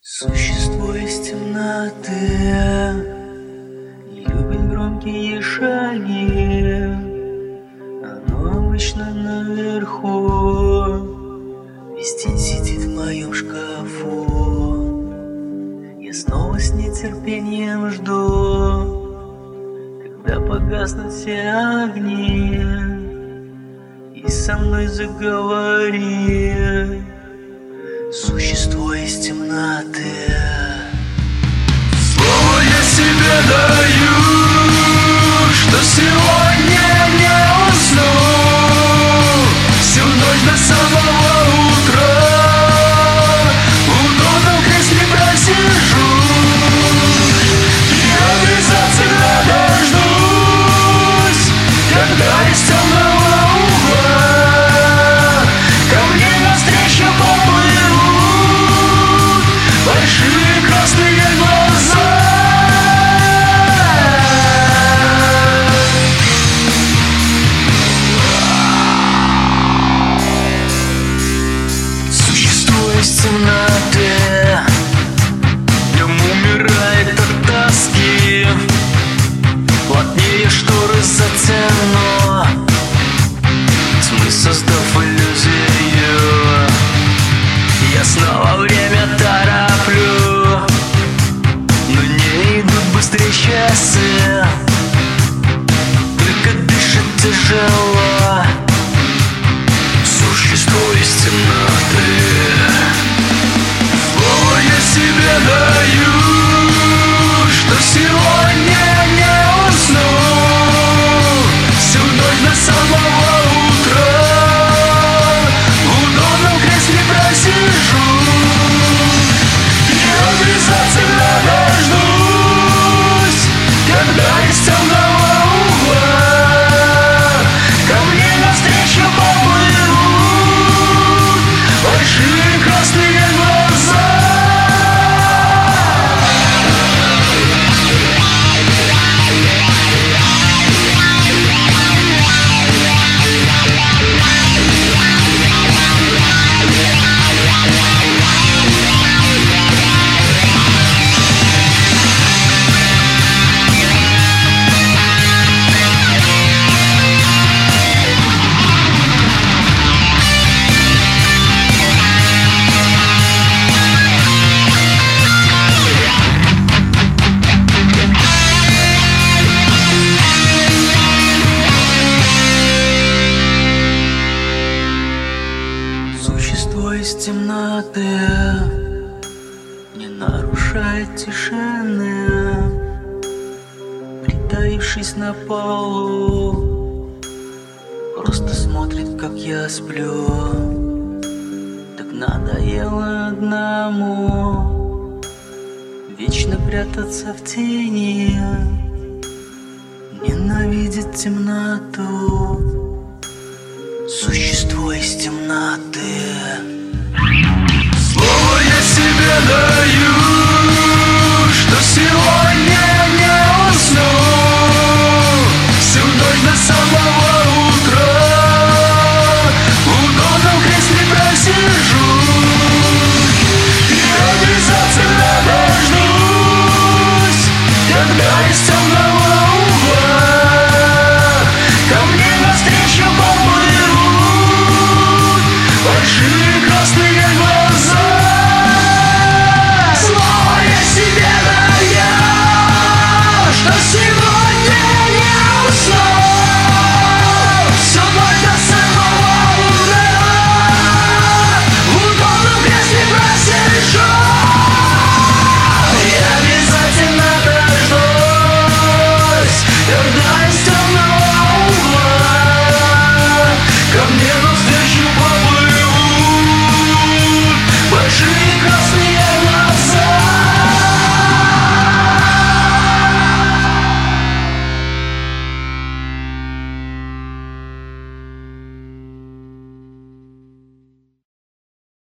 Существо из темноты любит громкие шаги. Оно обычно наверху, весь день сидит в моем шкафу. Я снова с нетерпением жду, когда погаснут все огни, и со мной заговори существо из темноты. Слово я себе даю, что сегодня не усну, всю ночь до самого утра в удобном кресле просижу и обязательно дождусь, когда из темного угла ко мне навстречу поплывут большие красные глаза. Существо из темноты в нем умирает от тоски, плотнее шторы затяну, тьмы создав иллюзию. Я снова время тороплю, но не идут быстрее часы, только дышит тяжело существо из темноты. Слово я себе даю, что сегодня не усну, всю ночь до самого утра в удобном кресле просижу и обязательно дождусь, когда из темного угла ко мне навстречу поплывут большие красные глаза. Существо из темноты не нарушает тишины, притаившись на полу, просто смотрит, как я сплю. Так надоело одному вечно прятаться в тени, ненавидит темноту. Существо из темноты. Слово я себе даю,